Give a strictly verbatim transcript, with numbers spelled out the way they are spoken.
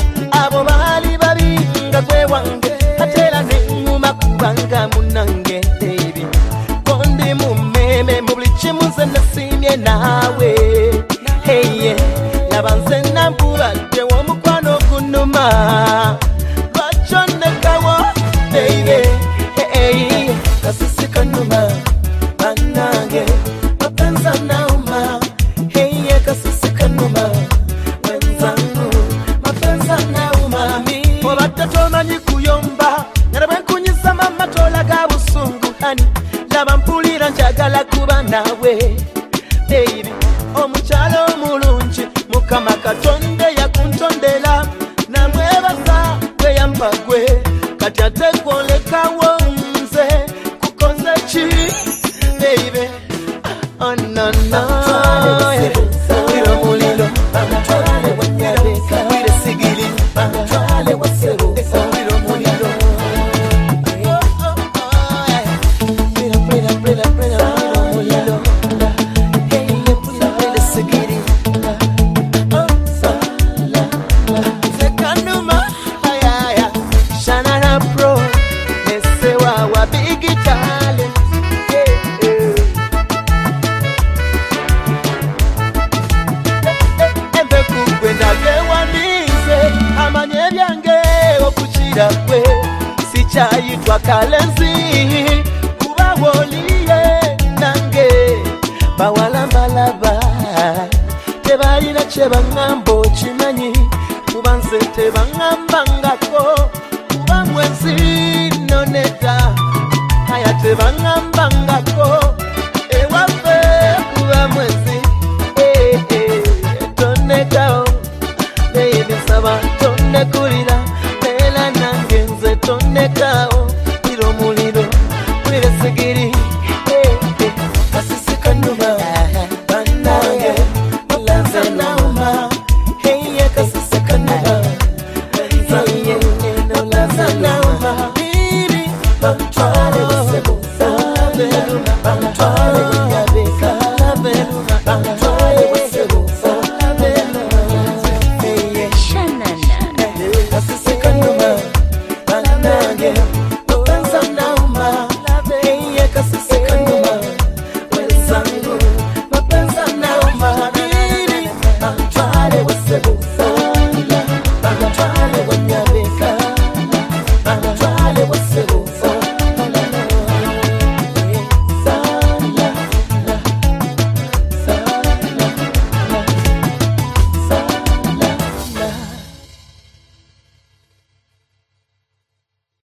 abo bali babinga kwe wange atera nenguma kubanga munange baby kondi mumeme mublichi muze nasimye nawe hey yeah labanze nambuba dewo mukwano kunuma bachone kawo baby hey kasisi kanuma banange mapenza nauma hey yeah kasisi kanuma wenzangu mapenza nauma mi obatatomanyi kuyomba narabe kunyisa mama tola gabusungu hani laba mpulira njagala kuba nawe baby omuchalo mulungi mukama katonde yakuntondela namwebaza gwe yambagwe kati ate kwolekawo nze kukoze ki baby oh no no wira mulilo bamutwale wanyabeka wira sigili bamutwale wasebo wira mulilo wira wira wira wira mulilo hey wira sigili sekanuma ayaya shanana pro nesewa wa big talent amanye byange okuchira kwe sichayitwa kalenzi kuba woliye nange bawalambalaba tebalina kyebangamba kimanyi kuba nze tebangambangako kuba mwezi noneta aya tebangambangako ewafe kuba mwezi eh eh tonetao baby saba tonne kulira lela nange nze tonne kao iro muliro wire sigiri eh eh kasisi kanuma banange mulanze nauma hey ya kasisi kanuma zange no laza nauma baby bantwale wasebo sabe